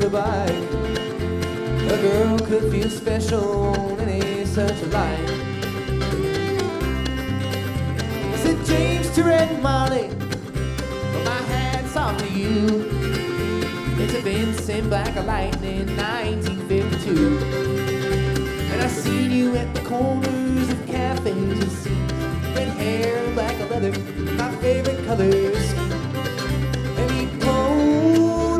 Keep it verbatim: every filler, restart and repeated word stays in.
rode a bike. A girl could feel special on any such a light. I said, James Tourette and Molly, well, my hat's off to you. It's a Vincent Black of Lightning, nineteen fifty-two. And I seen you at the corners of cafes and scenes. Red hair and black leather, my favorite colors.